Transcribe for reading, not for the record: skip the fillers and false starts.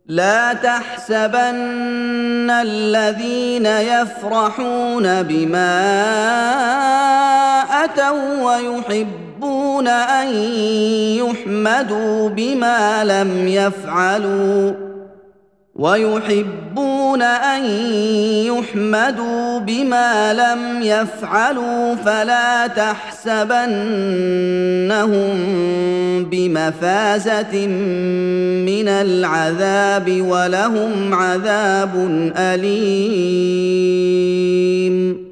لا تحسبن الذين يفرحون بما أتوا ويحبون أن يحمدوا بما لم يفعلوا فلا تحسبنهم بمفازة من العذاب ولهم عذاب أليم.